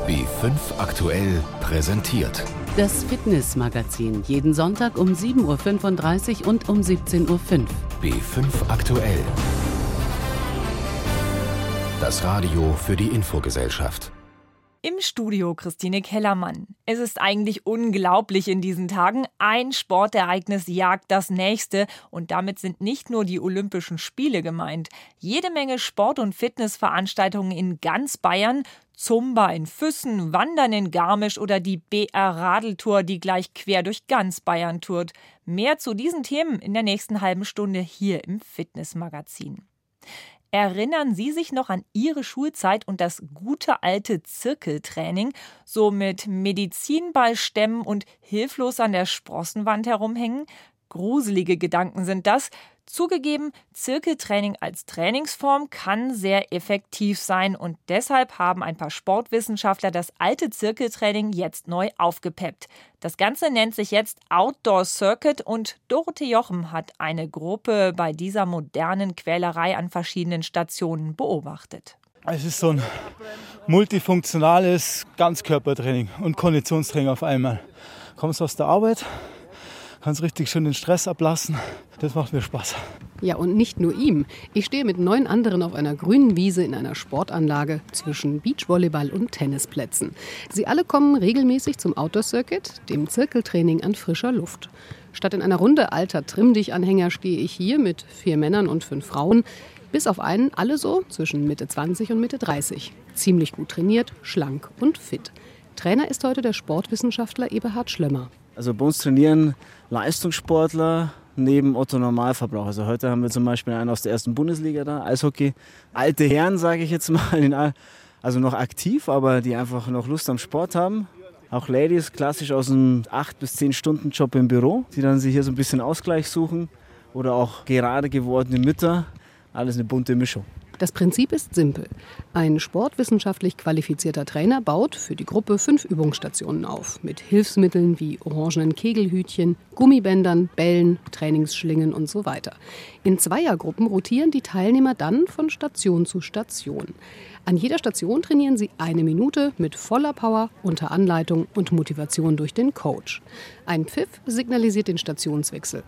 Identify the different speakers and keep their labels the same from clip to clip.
Speaker 1: B5 aktuell präsentiert.
Speaker 2: Das Fitnessmagazin jeden Sonntag um 7.35 Uhr und um 17.05 Uhr.
Speaker 1: B5 aktuell. Das Radio für die Infogesellschaft.
Speaker 3: Im Studio Christine Kellermann. Es ist eigentlich unglaublich in diesen Tagen. Ein Sportereignis jagt das nächste. Und damit sind nicht nur die Olympischen Spiele gemeint. Jede Menge Sport- und Fitnessveranstaltungen in ganz Bayern. Zumba in Füssen, Wandern in Garmisch oder die BR-Radeltour, die gleich quer durch ganz Bayern tourt. Mehr zu diesen Themen in der nächsten halben Stunde hier im Fitnessmagazin. Erinnern Sie sich noch an Ihre Schulzeit und das gute alte Zirkeltraining, so mit Medizinball stemmen und hilflos an der Sprossenwand herumhängen? Gruselige Gedanken sind das. Zugegeben, Zirkeltraining als Trainingsform kann sehr effektiv sein und deshalb haben ein paar Sportwissenschaftler das alte Zirkeltraining jetzt neu aufgepeppt. Das Ganze nennt sich jetzt Outdoor Circuit und Dorothee Jochem hat eine Gruppe bei dieser modernen Quälerei an verschiedenen Stationen beobachtet.
Speaker 4: Es ist so ein multifunktionales Ganzkörpertraining und Konditionstraining auf einmal. Kommst aus der Arbeit, kannst richtig schön den Stress ablassen. Das macht mir Spaß.
Speaker 2: Ja, und nicht nur ihm. Ich stehe mit 9 anderen auf einer grünen Wiese in einer Sportanlage zwischen Beachvolleyball und Tennisplätzen. Sie alle kommen regelmäßig zum Outdoor Circuit, dem Zirkeltraining an frischer Luft. Statt in einer Runde alter Trimm-Dich-Anhänger stehe ich hier mit 4 Männern und 5 Frauen. Bis auf einen alle so zwischen Mitte 20 und Mitte 30. Ziemlich gut trainiert, schlank und fit. Trainer ist heute der Sportwissenschaftler Eberhard Schlömmer.
Speaker 5: Also bei uns trainieren Leistungssportler neben Otto-Normalverbraucher. Also heute haben wir zum Beispiel einen aus der ersten Bundesliga da, Eishockey. Alte Herren, sage ich jetzt mal, also noch aktiv, aber die einfach noch Lust am Sport haben. Auch Ladies, klassisch aus einem 8- bis 10-Stunden-Job im Büro, die dann sich hier so ein bisschen Ausgleich suchen. Oder auch gerade gewordene Mütter. Alles eine bunte Mischung.
Speaker 2: Das Prinzip ist simpel. Ein sportwissenschaftlich qualifizierter Trainer baut für die Gruppe 5 Übungsstationen auf. Mit Hilfsmitteln wie orangenen Kegelhütchen, Gummibändern, Bällen, Trainingsschlingen und so weiter. In Zweiergruppen rotieren die Teilnehmer dann von Station zu Station. An jeder Station trainieren sie 1 Minute mit voller Power, unter Anleitung und Motivation durch den Coach. Ein Pfiff signalisiert den Stationswechsel.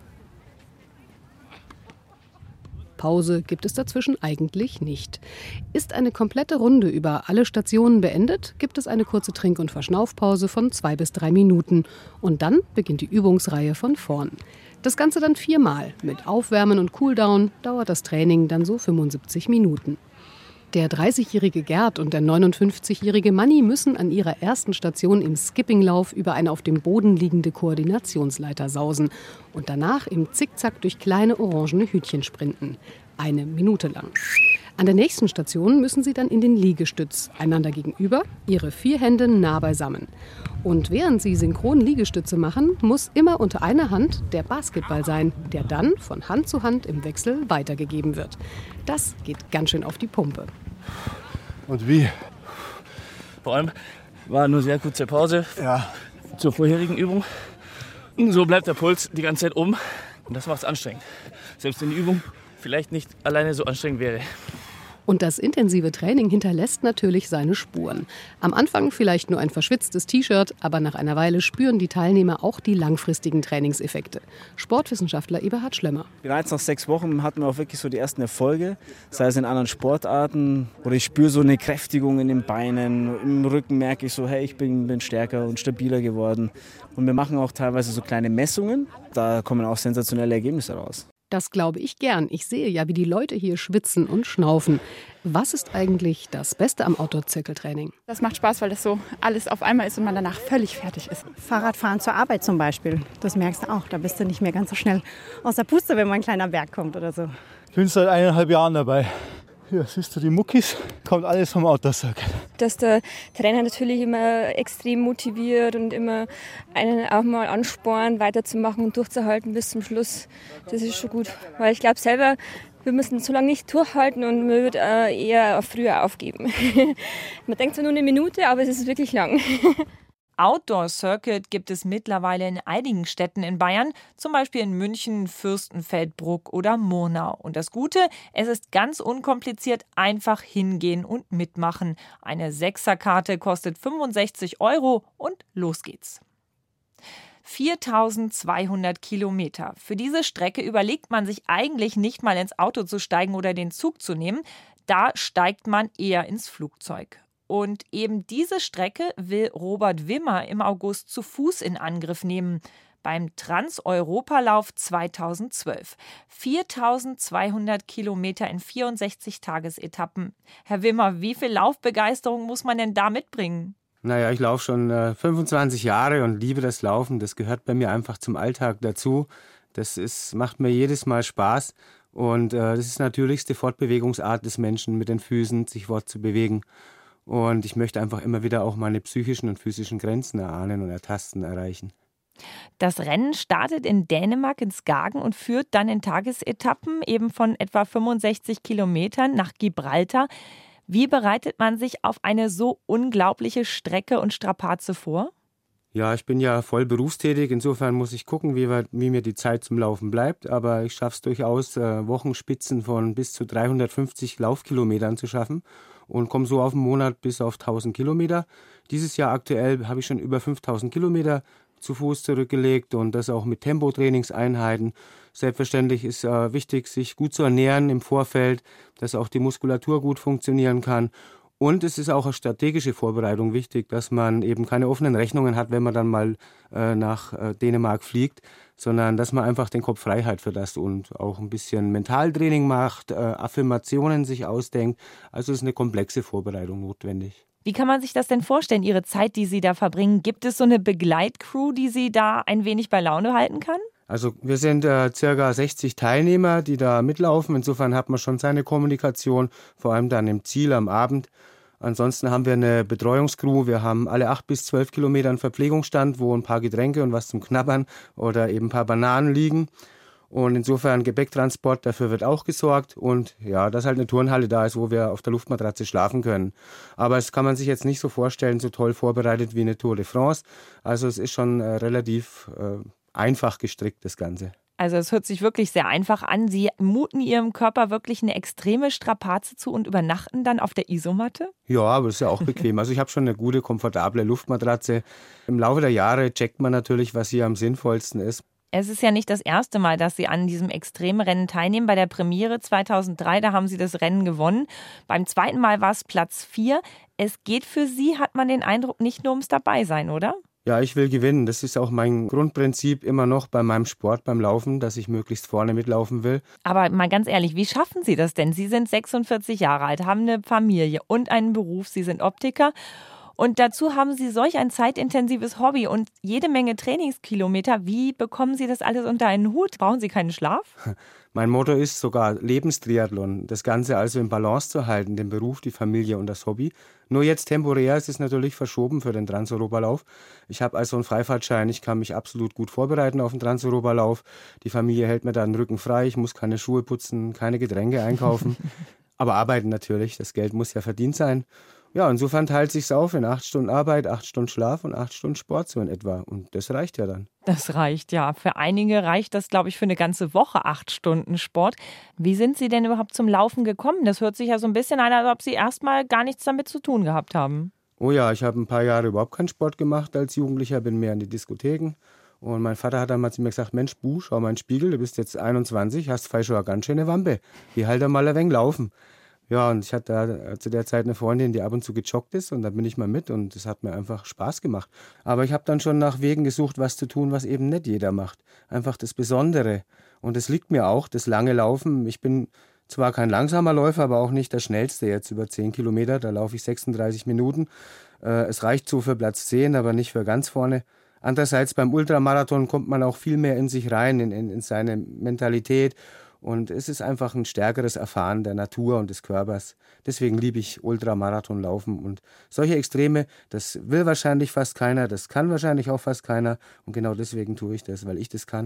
Speaker 2: Pause gibt es dazwischen eigentlich nicht. Ist eine komplette Runde über alle Stationen beendet, gibt es eine kurze Trink- und Verschnaufpause von 2 bis 3 Minuten. Und dann beginnt die Übungsreihe von vorn. Das Ganze dann 4-mal. Mit Aufwärmen und Cooldown dauert das Training dann so 75 Minuten. Der 30-jährige Gerd und der 59-jährige Manni müssen an ihrer ersten Station im Skippinglauf über eine auf dem Boden liegende Koordinationsleiter sausen und danach im Zickzack durch kleine orangene Hütchen sprinten. 1 Minute lang. An der nächsten Station müssen sie dann in den Liegestütz, einander gegenüber, ihre 4 Hände nah beisammen. Und während sie synchron Liegestütze machen, muss immer unter einer Hand der Basketball sein, der dann von Hand zu Hand im Wechsel weitergegeben wird. Das geht ganz schön auf die Pumpe.
Speaker 4: Und wie?
Speaker 6: Vor allem war nur sehr kurze Pause zur vorherigen Übung. Und so bleibt der Puls die ganze Zeit oben und das macht es anstrengend. Selbst wenn die Übung vielleicht nicht alleine so anstrengend wäre.
Speaker 2: Und das intensive Training hinterlässt natürlich seine Spuren. Am Anfang vielleicht nur ein verschwitztes T-Shirt, aber nach einer Weile spüren die Teilnehmer auch die langfristigen Trainingseffekte. Sportwissenschaftler Eberhard Schlömmer.
Speaker 5: Bereits nach 6 Wochen hatten wir auch wirklich so die ersten Erfolge, sei es in anderen Sportarten oder ich spüre so eine Kräftigung in den Beinen, im Rücken merke ich so, hey, ich bin stärker und stabiler geworden. Und wir machen auch teilweise so kleine Messungen, da kommen auch sensationelle Ergebnisse raus.
Speaker 2: Das glaube ich gern. Ich sehe ja, wie die Leute hier schwitzen und schnaufen. Was ist eigentlich das Beste am Outdoor-Zirkeltraining?
Speaker 7: Das macht Spaß, weil das so alles auf einmal ist und man danach völlig fertig ist.
Speaker 8: Fahrradfahren zur Arbeit zum Beispiel, das merkst du auch. Da bist du nicht mehr ganz so schnell aus der Puste, wenn mal ein kleiner Berg kommt oder so.
Speaker 4: Ich bin seit 1,5 Jahren dabei. Hier siehst du die Muckis, kommt alles vom Outdoor Circuit.
Speaker 9: Dass der Trainer natürlich immer extrem motiviert und immer einen auch mal anspornt, weiterzumachen und durchzuhalten bis zum Schluss. Das ist schon gut, weil ich glaube selber, wir müssen so lange nicht durchhalten und man wird eher früher aufgeben. Man denkt zwar nur 1 Minute, aber es ist wirklich lang.
Speaker 3: Outdoor-Circuit gibt es mittlerweile in einigen Städten in Bayern, zum Beispiel in München, Fürstenfeldbruck oder Murnau. Und das Gute, es ist ganz unkompliziert, einfach hingehen und mitmachen. Eine Sechserkarte kostet 65 € und los geht's. 4.200 Kilometer. Für diese Strecke überlegt man sich eigentlich nicht mal ins Auto zu steigen oder den Zug zu nehmen. Da steigt man eher ins Flugzeug. Und eben diese Strecke will Robert Wimmer im August zu Fuß in Angriff nehmen. Beim Trans-Europalauf 2012. 4.200 Kilometer in 64 Tagesetappen. Herr Wimmer, wie viel Laufbegeisterung muss man denn da mitbringen?
Speaker 10: Naja, ich laufe schon 25 Jahre und liebe das Laufen. Das gehört bei mir einfach zum Alltag dazu. Macht mir jedes Mal Spaß. Und das ist die natürlichste Fortbewegungsart des Menschen, mit den Füßen sich fortzubewegen. Und ich möchte einfach immer wieder auch meine psychischen und physischen Grenzen erahnen und ertasten, erreichen.
Speaker 3: Das Rennen startet in Dänemark in Skagen und führt dann in Tagesetappen eben von etwa 65 Kilometern nach Gibraltar. Wie bereitet man sich auf eine so unglaubliche Strecke und Strapaze vor?
Speaker 10: Ja, ich bin ja voll berufstätig. Insofern muss ich gucken, wie mir die Zeit zum Laufen bleibt. Aber ich schaffe es durchaus, Wochenspitzen von bis zu 350 Laufkilometern zu schaffen und komme so auf den Monat bis auf 1000 Kilometer. Dieses Jahr aktuell habe ich schon über 5000 Kilometer zu Fuß zurückgelegt und das auch mit Tempotrainingseinheiten. Selbstverständlich ist wichtig, sich gut zu ernähren im Vorfeld, dass auch die Muskulatur gut funktionieren kann. Und es ist auch eine strategische Vorbereitung wichtig, dass man eben keine offenen Rechnungen hat, wenn man dann mal nach Dänemark fliegt, sondern dass man einfach den Kopf frei hat für das und auch ein bisschen Mentaltraining macht, Affirmationen sich ausdenkt. Also ist eine komplexe Vorbereitung notwendig.
Speaker 3: Wie kann man sich das denn vorstellen, Ihre Zeit, die Sie da verbringen? Gibt es so eine Begleitcrew, die Sie da ein wenig bei Laune halten kann?
Speaker 10: Also wir sind circa 60 Teilnehmer, die da mitlaufen. Insofern hat man schon seine Kommunikation, vor allem dann im Ziel am Abend. Ansonsten haben wir eine Betreuungscrew. Wir haben alle 8 bis 12 Kilometer einen Verpflegungsstand, wo ein paar Getränke und was zum Knabbern oder eben ein paar Bananen liegen. Und insofern Gepäcktransport, dafür wird auch gesorgt. Und ja, dass halt eine Turnhalle da ist, wo wir auf der Luftmatratze schlafen können. Aber es kann man sich jetzt nicht so vorstellen, so toll vorbereitet wie eine Tour de France. Also es ist schon relativ einfach gestrickt, das Ganze.
Speaker 3: Also es hört sich wirklich sehr einfach an. Sie muten Ihrem Körper wirklich eine extreme Strapaze zu und übernachten dann auf der Isomatte?
Speaker 10: Ja, aber es ist ja auch bequem. Also ich habe schon eine gute, komfortable Luftmatratze. Im Laufe der Jahre checkt man natürlich, was hier am sinnvollsten ist.
Speaker 3: Es ist ja nicht das erste Mal, dass Sie an diesem Extremrennen teilnehmen. Bei der Premiere 2003, da haben Sie das Rennen gewonnen. Beim zweiten Mal war es Platz 4. Es geht für Sie, hat man den Eindruck, nicht nur ums Dabeisein, oder?
Speaker 10: Ja, ich will gewinnen. Das ist auch mein Grundprinzip immer noch bei meinem Sport, beim Laufen, dass ich möglichst vorne mitlaufen will.
Speaker 3: Aber mal ganz ehrlich, wie schaffen Sie das denn? Sie sind 46 Jahre alt, haben eine Familie und einen Beruf. Sie sind Optiker. Und dazu haben Sie solch ein zeitintensives Hobby und jede Menge Trainingskilometer. Wie bekommen Sie das alles unter einen Hut? Brauchen Sie keinen Schlaf?
Speaker 10: Mein Motto ist sogar Lebenstriathlon. Das Ganze also in Balance zu halten, den Beruf, die Familie und das Hobby. Nur jetzt temporär ist es natürlich verschoben für den Trans-Europalauf. Ich habe also einen Freifahrtschein. Ich kann mich absolut gut vorbereiten auf den Trans-Europalauf. Die Familie hält mir da den Rücken frei. Ich muss keine Schuhe putzen, keine Getränke einkaufen. Aber arbeiten natürlich. Das Geld muss ja verdient sein. Ja, insofern teilt sich's auf in 8 Stunden Arbeit, 8 Stunden Schlaf und 8 Stunden Sport so in etwa. Und das reicht ja dann.
Speaker 3: Das reicht, ja. Für einige reicht das, glaube ich, für eine ganze Woche 8 Stunden Sport. Wie sind Sie denn überhaupt zum Laufen gekommen? Das hört sich ja so ein bisschen an, als ob Sie erstmal gar nichts damit zu tun gehabt haben.
Speaker 10: Oh ja, ich habe ein paar Jahre überhaupt keinen Sport gemacht als Jugendlicher, bin mehr in die Diskotheken. Und mein Vater hat dann mal zu mir gesagt, Mensch, Bu, schau mal in den Spiegel, du bist jetzt 21, hast vielleicht schon eine ganz schöne Wampe. Geh halt mal ein wenig laufen. Ja, und ich hatte da zu der Zeit eine Freundin, die ab und zu gejoggt ist und da bin ich mal mit und das hat mir einfach Spaß gemacht. Aber ich habe dann schon nach Wegen gesucht, was zu tun, was eben nicht jeder macht. Einfach das Besondere. Und es liegt mir auch, das lange Laufen. Ich bin zwar kein langsamer Läufer, aber auch nicht der schnellste jetzt über 10 Kilometer. Da laufe ich 36 Minuten. Es reicht so für Platz 10, aber nicht für ganz vorne. Andererseits beim Ultramarathon kommt man auch viel mehr in sich rein, in seine Mentalität. Und es ist einfach ein stärkeres Erfahren der Natur und des Körpers. Deswegen liebe ich Ultramarathon laufen. Und solche Extreme, das will wahrscheinlich fast keiner, das kann wahrscheinlich auch fast keiner. Und genau deswegen tue ich das, weil ich das kann.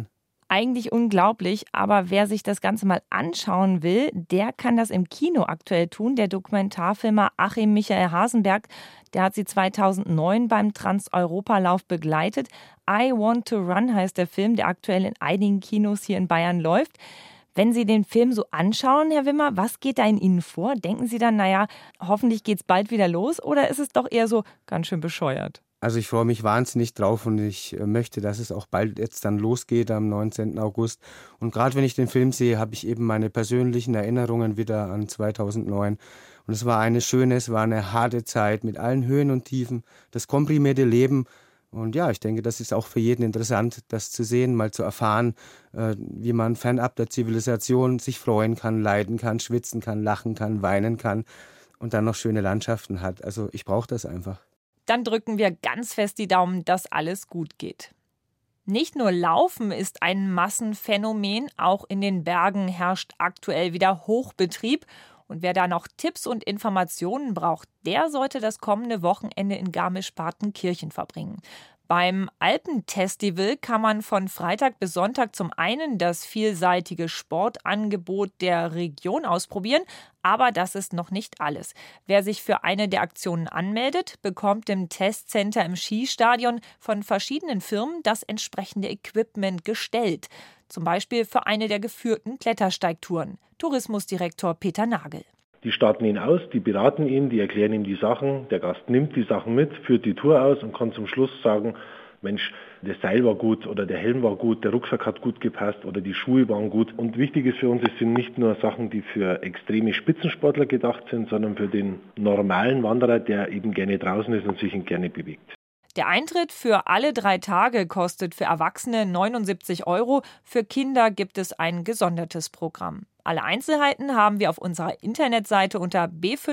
Speaker 3: Eigentlich unglaublich, aber wer sich das Ganze mal anschauen will, der kann das im Kino aktuell tun. Der Dokumentarfilmer Achim Michael Hasenberg, der hat sie 2009 beim Trans-Europa-Lauf begleitet. I Want to Run heißt der Film, der aktuell in einigen Kinos hier in Bayern läuft. Wenn Sie den Film so anschauen, Herr Wimmer, was geht da in Ihnen vor? Denken Sie dann, naja, hoffentlich geht's bald wieder los, oder ist es doch eher so ganz schön bescheuert?
Speaker 10: Also ich freue mich wahnsinnig drauf und ich möchte, dass es auch bald jetzt dann losgeht am 19. August. Und gerade wenn ich den Film sehe, habe ich eben meine persönlichen Erinnerungen wieder an 2009. Und es war eine schöne, es war eine harte Zeit mit allen Höhen und Tiefen, das komprimierte Leben. Und ja, ich denke, das ist auch für jeden interessant, das zu sehen, mal zu erfahren, wie man fernab der Zivilisation sich freuen kann, leiden kann, schwitzen kann, lachen kann, weinen kann und dann noch schöne Landschaften hat. Also ich brauche das einfach.
Speaker 3: Dann drücken wir ganz fest die Daumen, dass alles gut geht. Nicht nur Laufen ist ein Massenphänomen, auch in den Bergen herrscht aktuell wieder Hochbetrieb. Und wer da noch Tipps und Informationen braucht, der sollte das kommende Wochenende in Garmisch-Partenkirchen verbringen. Beim Alpentestival kann man von Freitag bis Sonntag zum einen das vielseitige Sportangebot der Region ausprobieren, aber das ist noch nicht alles. Wer sich für eine der Aktionen anmeldet, bekommt im Testcenter im Skistadion von verschiedenen Firmen das entsprechende Equipment gestellt. Zum Beispiel für eine der geführten Klettersteigtouren. Tourismusdirektor Peter Nagel.
Speaker 11: Die starten ihn aus, die beraten ihn, die erklären ihm die Sachen. Der Gast nimmt die Sachen mit, führt die Tour aus und kann zum Schluss sagen, Mensch, das Seil war gut oder der Helm war gut, der Rucksack hat gut gepasst oder die Schuhe waren gut. Und wichtig ist für uns, es sind nicht nur Sachen, die für extreme Spitzensportler gedacht sind, sondern für den normalen Wanderer, der eben gerne draußen ist und sich gerne bewegt.
Speaker 3: Der Eintritt für alle 3 Tage kostet für Erwachsene 79 €. Für Kinder gibt es ein gesondertes Programm. Alle Einzelheiten haben wir auf unserer Internetseite unter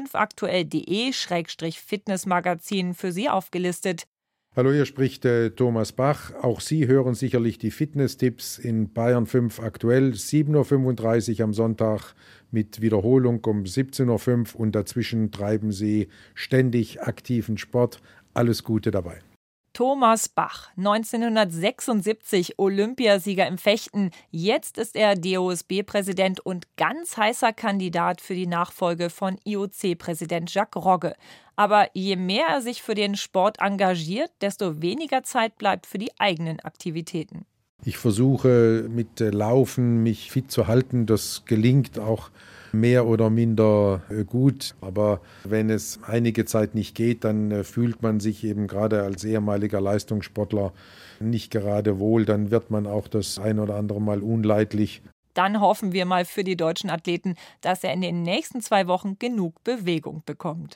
Speaker 3: b5aktuell.de/Fitnessmagazin für Sie aufgelistet.
Speaker 12: Hallo, hier spricht Thomas Bach. Auch Sie hören sicherlich die Fitness-Tipps in Bayern 5 aktuell. 7.35 Uhr am Sonntag mit Wiederholung um 17.05 Uhr und dazwischen treiben Sie ständig aktiven Sport. Alles Gute dabei.
Speaker 3: Thomas Bach, 1976 Olympiasieger im Fechten. Jetzt ist er DOSB-Präsident und ganz heißer Kandidat für die Nachfolge von IOC-Präsident Jacques Rogge. Aber je mehr er sich für den Sport engagiert, desto weniger Zeit bleibt für die eigenen Aktivitäten.
Speaker 12: Ich versuche mit Laufen mich fit zu halten. Das gelingt auch mehr oder minder gut. Aber wenn es einige Zeit nicht geht, dann fühlt man sich eben gerade als ehemaliger Leistungssportler nicht gerade wohl. Dann wird man auch das ein oder andere Mal unleidlich.
Speaker 3: Dann hoffen wir mal für die deutschen Athleten, dass er in den nächsten 2 Wochen genug Bewegung bekommt.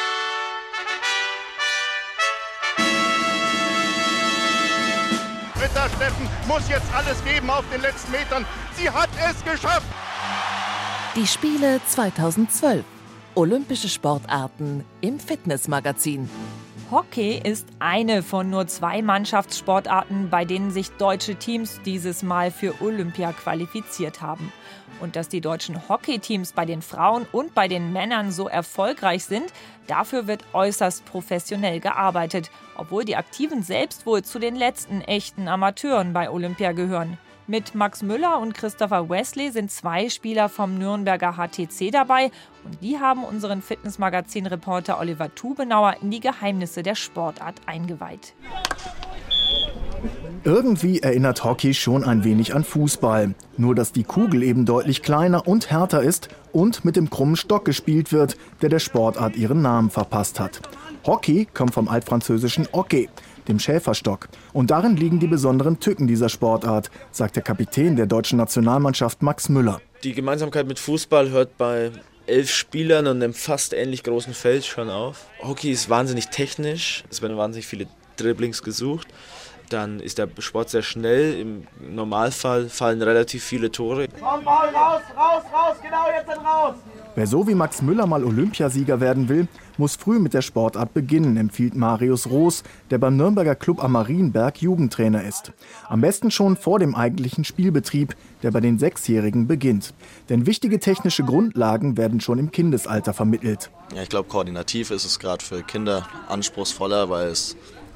Speaker 13: Britta Steffen muss jetzt alles geben auf den letzten Metern. Sie hat es geschafft.
Speaker 14: Die Spiele 2012. Olympische Sportarten im Fitnessmagazin.
Speaker 3: Hockey ist eine von nur 2 Mannschaftssportarten, bei denen sich deutsche Teams dieses Mal für Olympia qualifiziert haben. Und dass die deutschen Hockeyteams bei den Frauen und bei den Männern so erfolgreich sind, dafür wird äußerst professionell gearbeitet, obwohl die Aktiven selbst wohl zu den letzten echten Amateuren bei Olympia gehören. Mit Max Müller und Christopher Wesley sind 2 Spieler vom Nürnberger HTC dabei und die haben unseren Fitnessmagazin-Reporter Oliver Tubenauer in die Geheimnisse der Sportart eingeweiht.
Speaker 15: Irgendwie erinnert Hockey schon ein wenig an Fußball, nur dass die Kugel eben deutlich kleiner und härter ist und mit dem krummen Stock gespielt wird, der der Sportart ihren Namen verpasst hat. Hockey kommt vom altfranzösischen Hockey, dem Schäferstock. Und darin liegen die besonderen Tücken dieser Sportart, sagt der Kapitän der deutschen Nationalmannschaft Max Müller.
Speaker 16: Die Gemeinsamkeit mit Fußball hört bei 11 Spielern und einem fast ähnlich großen Feld schon auf. Hockey ist wahnsinnig technisch, es werden wahnsinnig viele Dribblings gesucht. Dann ist der Sport sehr schnell, im Normalfall fallen relativ viele Tore.
Speaker 13: Komm, Ball, raus, genau jetzt dann raus!
Speaker 15: Wer so wie Max Müller mal Olympiasieger werden will, muss früh mit der Sportart beginnen, empfiehlt Marius Roos, der beim Nürnberger Club am Marienberg Jugendtrainer ist. Am besten schon vor dem eigentlichen Spielbetrieb, der bei den 6-Jährigen beginnt. Denn wichtige technische Grundlagen werden schon im Kindesalter vermittelt.
Speaker 17: Ja, ich glaube, koordinativ ist es gerade für Kinder anspruchsvoller, weil es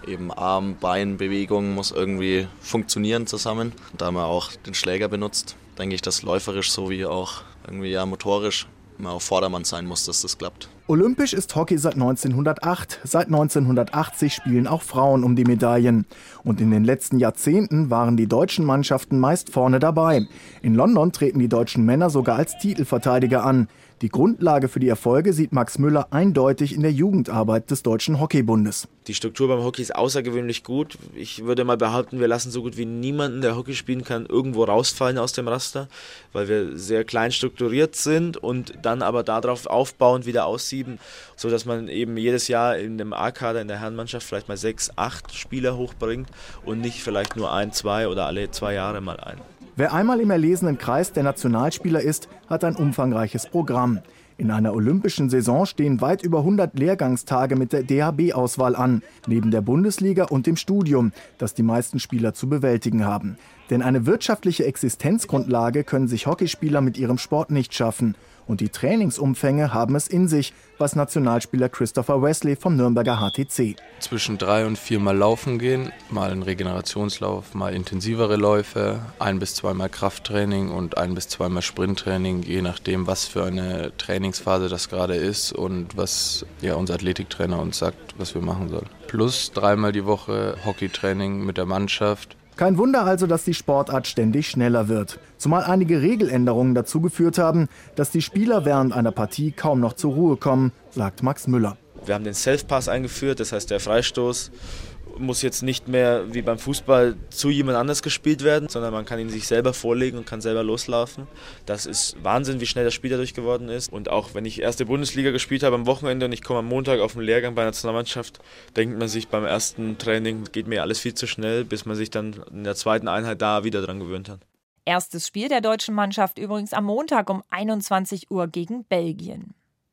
Speaker 17: Eben Arm-Bein-Bewegung muss irgendwie funktionieren zusammen. Da haben wir auch den Schläger benutzt. Denke ich, dass läuferisch sowie auch irgendwie motorisch immer auf Vordermann sein muss, dass das klappt.
Speaker 15: Olympisch ist Hockey seit 1908. Seit 1980 spielen auch Frauen um die Medaillen. Und in den letzten Jahrzehnten waren die deutschen Mannschaften meist vorne dabei. In London treten die deutschen Männer sogar als Titelverteidiger an. Die Grundlage für die Erfolge sieht Max Müller eindeutig in der Jugendarbeit des Deutschen Hockeybundes.
Speaker 16: Die Struktur beim Hockey ist außergewöhnlich gut. Ich würde mal behaupten, wir lassen so gut wie niemanden, der Hockey spielen kann, irgendwo rausfallen aus dem Raster, weil wir sehr klein strukturiert sind und dann aber darauf aufbauend wieder aussieben, sodass man eben jedes Jahr in dem A-Kader in der Herrenmannschaft vielleicht mal 6, 8 Spieler hochbringt und nicht vielleicht nur 1, 2 oder alle 2 Jahre mal einen.
Speaker 15: Wer einmal im erlesenen Kreis der Nationalspieler ist, hat ein umfangreiches Programm. In einer olympischen Saison stehen weit über 100 Lehrgangstage mit der DHB-Auswahl an, neben der Bundesliga und dem Studium, das die meisten Spieler zu bewältigen haben. Denn eine wirtschaftliche Existenzgrundlage können sich Hockeyspieler mit ihrem Sport nicht schaffen. Und die Trainingsumfänge haben es in sich, was Nationalspieler Christopher Wesley vom Nürnberger HTC.
Speaker 18: Zwischen 3 und 4 Mal laufen gehen, mal ein Regenerationslauf, mal intensivere Läufe, 1 bis 2 Mal Krafttraining und 1 bis 2 Mal Sprinttraining, je nachdem, was für eine Trainingsphase das gerade ist und was unser Athletiktrainer uns sagt, was wir machen sollen. Plus 3 Mal die Woche Hockeytraining mit der Mannschaft.
Speaker 15: Kein Wunder also, dass die Sportart ständig schneller wird. Zumal einige Regeländerungen dazu geführt haben, dass die Spieler während einer Partie kaum noch zur Ruhe kommen, sagt Max Müller.
Speaker 16: Wir haben den Self-Pass eingeführt, das heißt der Freistoß muss jetzt nicht mehr wie beim Fußball zu jemand anders gespielt werden, sondern man kann ihn sich selber vorlegen und kann selber loslaufen. Das ist Wahnsinn, wie schnell das Spiel dadurch geworden ist. Und auch wenn ich erste Bundesliga gespielt habe am Wochenende und ich komme am Montag auf den Lehrgang bei der Nationalmannschaft, denkt man sich beim ersten Training, geht mir alles viel zu schnell, bis man sich dann in der zweiten Einheit da wieder dran gewöhnt hat.
Speaker 3: Erstes Spiel der deutschen Mannschaft übrigens am Montag um 21 Uhr gegen Belgien.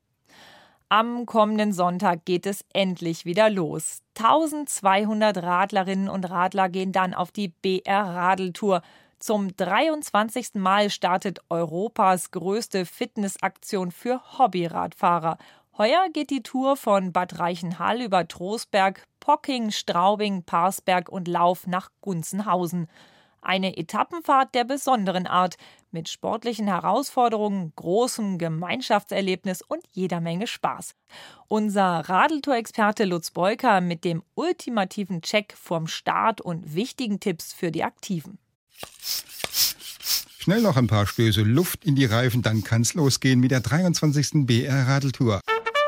Speaker 3: Am kommenden Sonntag geht es endlich wieder los. 1200 Radlerinnen und Radler gehen dann auf die BR-Radeltour. Zum 23. Mal startet Europas größte Fitnessaktion für Hobbyradfahrer. Heuer geht die Tour von Bad Reichenhall über Trostberg, Pocking, Straubing, Parsberg und Lauf nach Gunzenhausen. Eine Etappenfahrt der besonderen Art, mit sportlichen Herausforderungen, großem Gemeinschaftserlebnis und jeder Menge Spaß. Unser Radeltour-Experte Lutz Beuker mit dem ultimativen Check vorm Start und wichtigen Tipps für die Aktiven.
Speaker 19: Schnell noch ein paar Stöße Luft in die Reifen, dann kann's losgehen mit der 23. BR-Radeltour.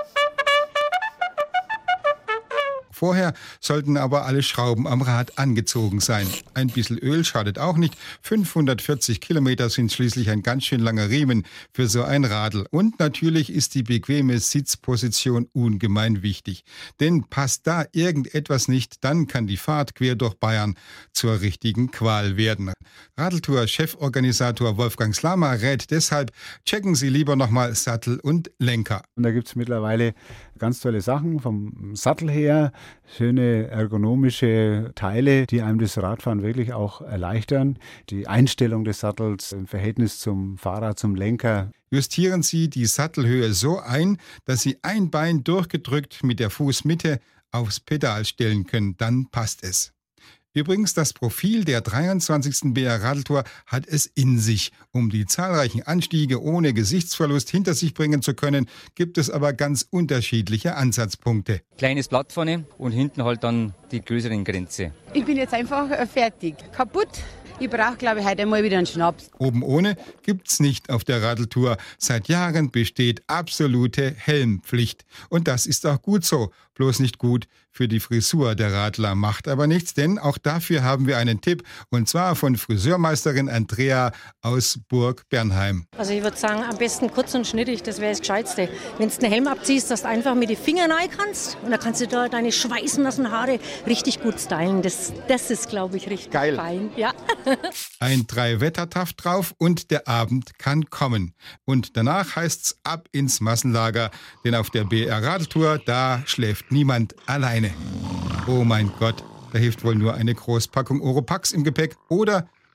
Speaker 19: Vorher sollten aber alle Schrauben am Rad angezogen sein. Ein bisschen Öl schadet auch nicht. 540 Kilometer sind schließlich ein ganz schön langer Riemen für so ein Radl. Und natürlich ist die bequeme Sitzposition ungemein wichtig. Denn passt da irgendetwas nicht, dann kann die Fahrt quer durch Bayern zur richtigen Qual werden. Radeltour-Cheforganisator Wolfgang Slama rät deshalb, checken Sie lieber nochmal Sattel und Lenker.
Speaker 20: Und da gibt es mittlerweile ganz tolle Sachen vom Sattel her, schöne ergonomische Teile, die einem das Radfahren wirklich auch erleichtern. Die Einstellung des Sattels im Verhältnis zum Fahrrad, zum Lenker.
Speaker 19: Justieren Sie die Sattelhöhe so ein, dass Sie ein Bein durchgedrückt mit der Fußmitte aufs Pedal stellen können, dann passt es. Übrigens, das Profil der 23. BR-Radeltour hat es in sich. Um die zahlreichen Anstiege ohne Gesichtsverlust hinter sich bringen zu können, gibt es aber ganz unterschiedliche Ansatzpunkte.
Speaker 21: Kleines Blatt vorne und hinten halt dann die größeren Grenze.
Speaker 22: Ich bin jetzt einfach fertig. Kaputt. Ich brauche, glaube ich, heute mal wieder einen Schnaps.
Speaker 19: Oben ohne gibt's nicht auf der Radeltour. Seit Jahren besteht absolute Helmpflicht. Und das ist auch gut so. Bloß nicht gut für die Frisur der Radler. Macht aber nichts, denn auch dafür haben wir einen Tipp. Und zwar von Friseurmeisterin Andrea aus Burg Bernheim.
Speaker 23: Also ich würde sagen, am besten kurz und schnittig, das wäre das Gescheitste. Wenn du den Helm abziehst, dass du einfach mit den Fingern rein kannst. Und dann kannst du da deine schweißnassen Haare richtig gut stylen. Das ist, glaube ich, richtig geil. Fein. Ja.
Speaker 19: Ein 3-Wettertaft drauf und der Abend kann kommen. Und danach heißt's ab ins Massenlager. Denn auf der BR-Radeltour, da schläft niemand alleine. Oh mein Gott, da hilft wohl nur eine Großpackung Oropax im Gepäck oder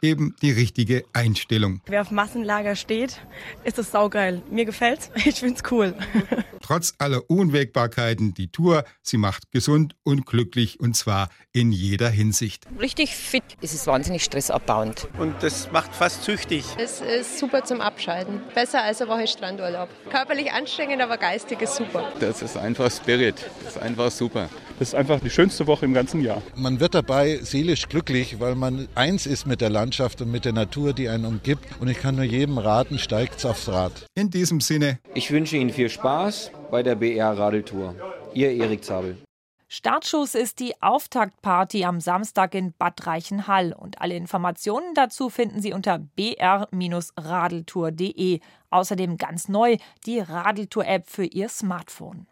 Speaker 19: eben die richtige Einstellung.
Speaker 1: Wer auf Massenlager steht, ist das saugeil. Mir gefällt's, ich find's cool.
Speaker 19: Trotz aller Unwägbarkeiten, die Tour, sie macht gesund und glücklich und zwar in jeder Hinsicht.
Speaker 5: Richtig fit. Es ist wahnsinnig stressabbauend.
Speaker 6: Und das macht fast süchtig.
Speaker 24: Es ist super zum Abschalten. Besser als eine Woche Strandurlaub. Körperlich anstrengend, aber geistig ist super.
Speaker 25: Das ist einfach Spirit. Das ist einfach super.
Speaker 26: Das ist einfach die schönste Woche im ganzen Jahr.
Speaker 27: Man wird dabei seelisch glücklich, weil man eins ist mit der Landschaft und mit der Natur, die einen umgibt. Und ich kann nur jedem raten, steigt's aufs Rad.
Speaker 19: In diesem Sinne.
Speaker 28: Ich wünsche Ihnen viel Spaß bei der BR Radeltour. Ihr Erik Zabel.
Speaker 3: Startschuss ist die Auftaktparty am Samstag in Bad Reichenhall. Und alle Informationen dazu finden Sie unter br-radeltour.de. Außerdem ganz neu die Radeltour-App für Ihr Smartphone.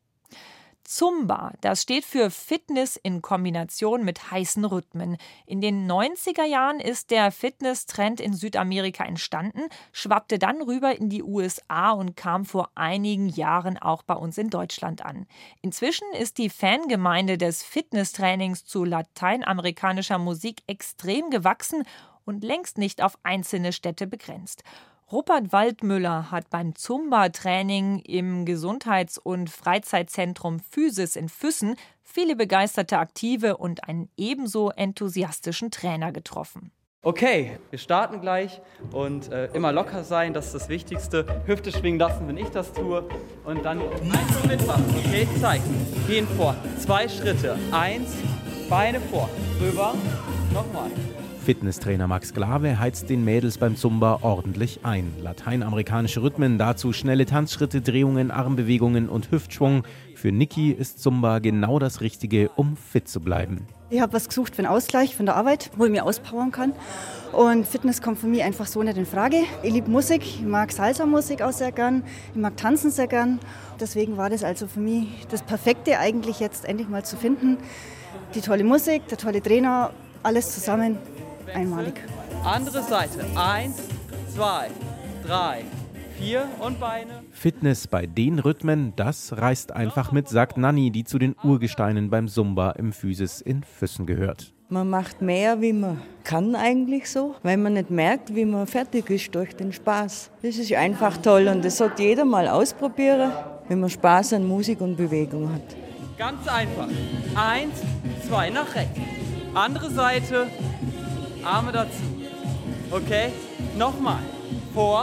Speaker 3: Zumba, das steht für Fitness in Kombination mit heißen Rhythmen. In den 90er Jahren ist der Fitness-Trend in Südamerika entstanden, schwappte dann rüber in die USA und kam vor einigen Jahren auch bei uns in Deutschland an. Inzwischen ist die Fangemeinde des Fitnesstrainings zu lateinamerikanischer Musik extrem gewachsen und längst nicht auf einzelne Städte begrenzt. Rupert Waldmüller hat beim Zumba-Training im Gesundheits- und Freizeitzentrum Physis in Füssen viele begeisterte Aktive und einen ebenso enthusiastischen Trainer getroffen.
Speaker 29: Okay, wir starten gleich und immer locker sein, das ist das Wichtigste. Hüfte schwingen lassen, wenn ich das tue. Und dann einfach mitmachen, okay? Zeig. Gehen vor. 2 Schritte. 1, Beine vor. Rüber. Nochmal.
Speaker 30: Fitnesstrainer Max Glave heizt den Mädels beim Zumba ordentlich ein. Lateinamerikanische Rhythmen, dazu schnelle Tanzschritte, Drehungen, Armbewegungen und Hüftschwung. Für Niki ist Zumba genau das Richtige, um fit zu bleiben.
Speaker 8: Ich habe was gesucht für einen Ausgleich von der Arbeit, wo ich mich auspowern kann. Und Fitness kommt für mich einfach so nicht in Frage. Ich liebe Musik, ich mag Salsa-Musik auch sehr gern, ich mag Tanzen sehr gern. Deswegen war das also für mich das Perfekte eigentlich jetzt endlich mal zu finden. Die tolle Musik, der tolle Trainer, alles zusammen. Einmalig.
Speaker 29: Andere Seite. 1, 2, 3, 4 und Beine.
Speaker 30: Fitness bei den Rhythmen, das reißt einfach mit, sagt Nanni, die zu den Urgesteinen beim Zumba im Physis in Füssen gehört.
Speaker 31: Man macht mehr, wie man kann eigentlich so, weil man nicht merkt, wie man fertig ist durch den Spaß. Das ist einfach toll und das sollte jeder mal ausprobieren, wenn man Spaß an Musik und Bewegung hat.
Speaker 29: Ganz einfach. 1, 2, nach rechts. Andere Seite. Arme dazu. Okay? Nochmal. Vor,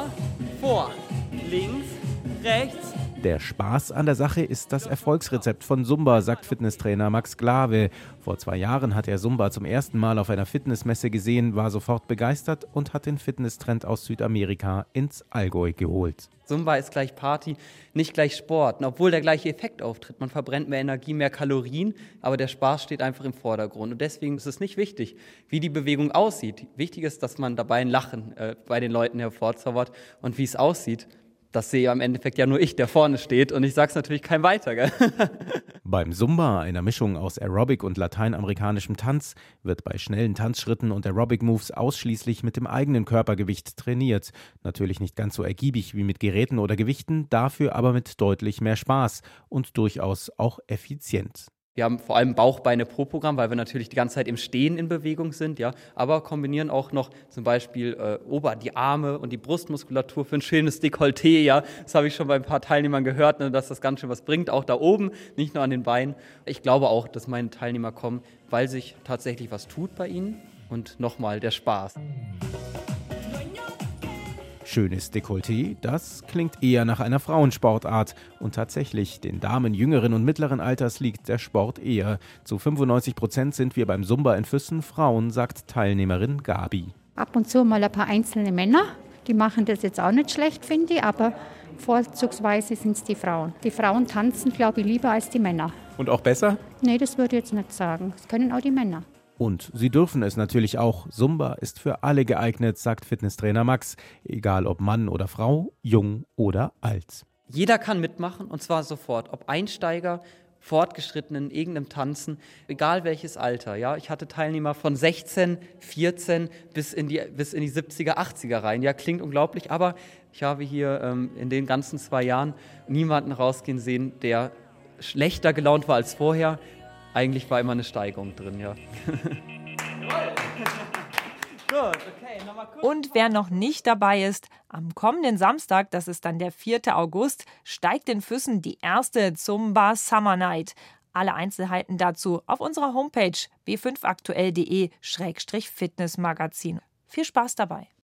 Speaker 29: links, rechts.
Speaker 30: Der Spaß an der Sache ist das Erfolgsrezept von Zumba, sagt Fitnesstrainer Max Glave. Vor 2 Jahren hat er Zumba zum ersten Mal auf einer Fitnessmesse gesehen, war sofort begeistert und hat den Fitnesstrend aus Südamerika ins Allgäu geholt.
Speaker 29: Zumba ist gleich Party, nicht gleich Sport. Und obwohl der gleiche Effekt auftritt, man verbrennt mehr Energie, mehr Kalorien, aber der Spaß steht einfach im Vordergrund. Und deswegen ist es nicht wichtig, wie die Bewegung aussieht. Wichtig ist, dass man dabei ein Lachen bei den Leuten hervorzaubert. Und wie es aussieht, das sehe im Endeffekt ja nur ich, der vorne steht. Und ich sage es natürlich keinem weiter. Gell?
Speaker 30: Beim Zumba, einer Mischung aus Aerobic und lateinamerikanischem Tanz, wird bei schnellen Tanzschritten und Aerobic-Moves ausschließlich mit dem eigenen Körpergewicht trainiert. Natürlich nicht ganz so ergiebig wie mit Geräten oder Gewichten, dafür aber mit deutlich mehr Spaß und durchaus auch effizient.
Speaker 29: Wir haben vor allem Bauch-Beine-Po-Programm, weil wir natürlich die ganze Zeit im Stehen in Bewegung sind, ja, aber kombinieren auch noch zum Beispiel die Arme und die Brustmuskulatur für ein schönes Dekolleté, ja. Das habe ich schon bei ein paar Teilnehmern gehört, ne, dass das ganz schön was bringt, auch da oben, nicht nur an den Beinen. Ich glaube auch, dass meine Teilnehmer kommen, weil sich tatsächlich was tut bei ihnen und nochmal der Spaß.
Speaker 30: Schönes Dekolleté, das klingt eher nach einer Frauensportart. Und tatsächlich, den Damen jüngeren und mittleren Alters liegt der Sport eher. Zu 95% sind wir beim Zumba in Füssen Frauen, sagt Teilnehmerin Gabi.
Speaker 32: Ab und zu mal ein paar einzelne Männer, die machen das jetzt auch nicht schlecht, finde ich, aber vorzugsweise sind es die Frauen. Die Frauen tanzen, glaube ich, lieber als die Männer.
Speaker 30: Und auch besser?
Speaker 32: Nee, das würde ich jetzt nicht sagen. Das können auch die Männer.
Speaker 30: Und sie dürfen es natürlich auch. Zumba ist für alle geeignet, sagt Fitnesstrainer Max. Egal ob Mann oder Frau, jung oder alt.
Speaker 29: Jeder kann mitmachen und zwar sofort. Ob Einsteiger, Fortgeschrittenen, irgendeinem Tanzen, egal welches Alter. Ja, ich hatte Teilnehmer von 16, 14 bis in die 70er, 80er rein. Ja, klingt unglaublich, aber ich habe hier in den ganzen 2 Jahren niemanden rausgehen sehen, der schlechter gelaunt war als vorher. Eigentlich war immer eine Steigerung drin, ja.
Speaker 3: Und wer noch nicht dabei ist, am kommenden Samstag, das ist dann der 4. August, steigt in Füssen die erste Zumba Summer Night. Alle Einzelheiten dazu auf unserer Homepage b5aktuell.de/Fitnessmagazin. Viel Spaß dabei.